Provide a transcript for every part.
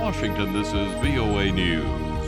Washington, this is VOA News.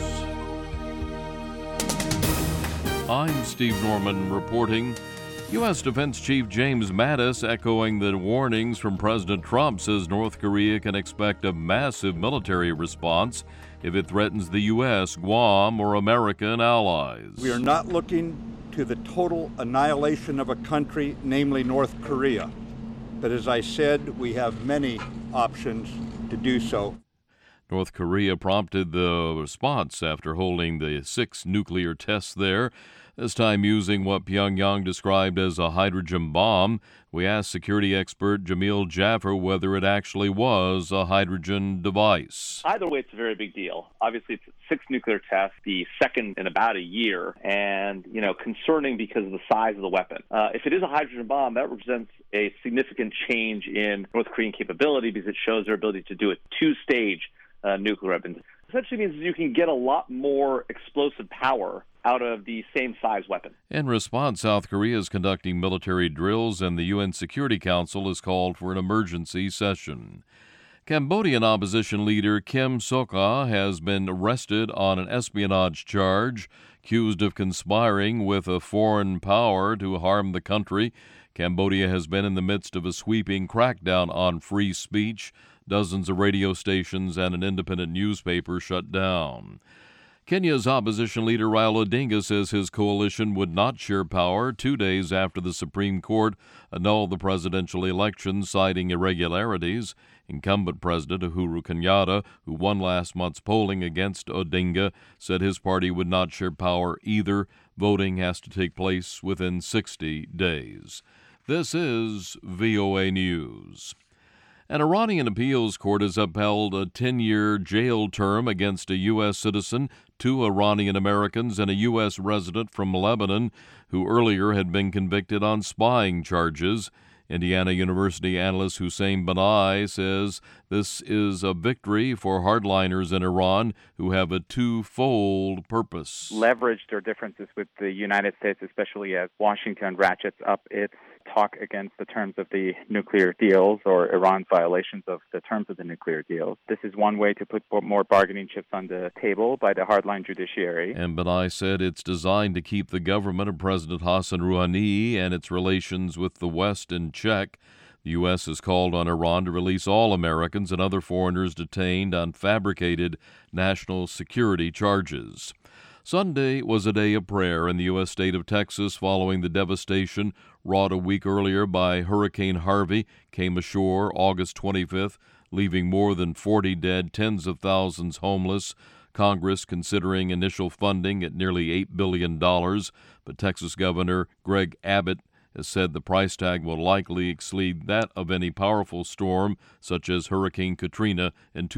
I'm Steve Norman reporting. U.S. Defense Chief James Mattis echoing the warnings from President Trump says North Korea can expect a massive military response if it threatens the U.S., Guam, or American allies. We are not looking to the total annihilation of a country, namely North Korea. But as I said, we have many options to do so. North Korea prompted the response after holding the 6 nuclear tests there, this time using what Pyongyang described as a hydrogen bomb. We asked security expert Jamil Jaffer whether it actually was a hydrogen device. Either way, it's a very big deal. Obviously, it's 6 nuclear tests, the second in about a year, and, concerning because of the size of the weapon. If it is a hydrogen bomb, that represents a significant change in North Korean capability because it shows their ability to do a 2-stage nuclear weapons. Essentially means you can get a lot more explosive power out of the same size weapon. In response, South Korea is conducting military drills, and the UN Security Council has called for an emergency session. Cambodian opposition leader Kem Sokha has been arrested on an espionage charge, accused of conspiring with a foreign power to harm the country. Cambodia has been in the midst of a sweeping crackdown on free speech. Dozens of radio stations and an independent newspaper shut down. Kenya's opposition leader Raila Odinga says his coalition would not share power 2 days after the Supreme Court annulled the presidential election, citing irregularities. Incumbent President Uhuru Kenyatta, who won last month's polling against Odinga, said his party would not share power either. Voting has to take place within 60 days. This is VOA News. An Iranian appeals court has upheld a 10-year jail term against a U.S. citizen, 2 Iranian Americans, and a U.S. resident from Lebanon who earlier had been convicted on spying charges. Indiana University analyst Hussein Banai says this is a victory for hardliners in Iran who have a twofold purpose. Leverage their differences with the United States, especially as Washington ratchets up its talk against the terms of the nuclear deals or Iran's violations of the terms of the nuclear deals. This is one way to put more bargaining chips on the table by the hardline judiciary. And Banai said it's designed to keep the government of President Hassan Rouhani and its relations with the West in check. The U.S. has called on Iran to release all Americans and other foreigners detained on fabricated national security charges. Sunday was a day of prayer in the U.S. state of Texas following the devastation wrought a week earlier by Hurricane Harvey came ashore August 25th, leaving more than 40 dead, tens of thousands homeless. Congress considering initial funding at nearly $8 billion, but Texas Governor Greg Abbott has said the price tag will likely exceed that of any powerful storm such as Hurricane Katrina in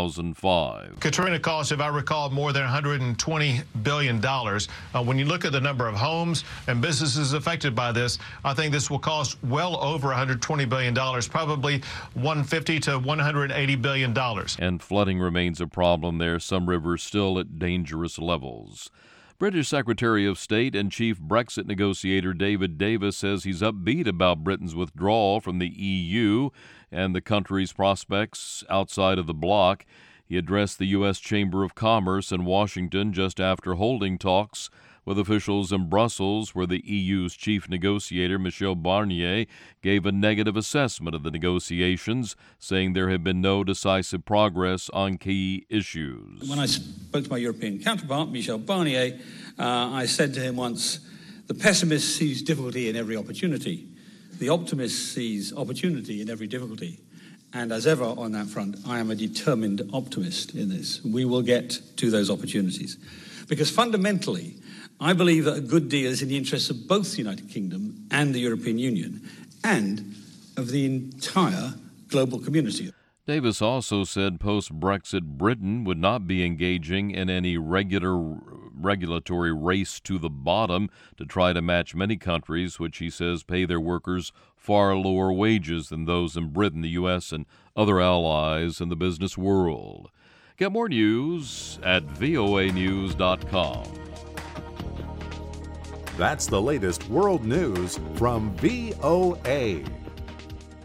2005. Katrina cost, if I recall, more than $120 billion. When you look at the number of homes and businesses affected by this, I think this will cost well over $120 billion, probably $150 to $180 billion. And flooding remains a problem there, some rivers still at dangerous levels. British Secretary of State and chief Brexit negotiator David Davis says he's upbeat about Britain's withdrawal from the EU and the country's prospects outside of the bloc. He addressed the U.S. Chamber of Commerce in Washington just after holding talks with officials in Brussels, where the EU's chief negotiator, Michel Barnier, gave a negative assessment of the negotiations, saying there had been no decisive progress on key issues. When I spoke to my European counterpart, Michel Barnier, I said to him once, the pessimist sees difficulty in every opportunity. The optimist sees opportunity in every difficulty. And as ever on that front, I am a determined optimist in this. We will get to those opportunities. Because fundamentally, I believe that a good deal is in the interests of both the United Kingdom and the European Union and of the entire global community. Davis also said post-Brexit Britain would not be engaging in any regulatory race to the bottom to try to match many countries, which he says pay their workers far lower wages than those in Britain, the U.S., and other allies in the business world. Get more news at voanews.com. That's the latest world news from VOA.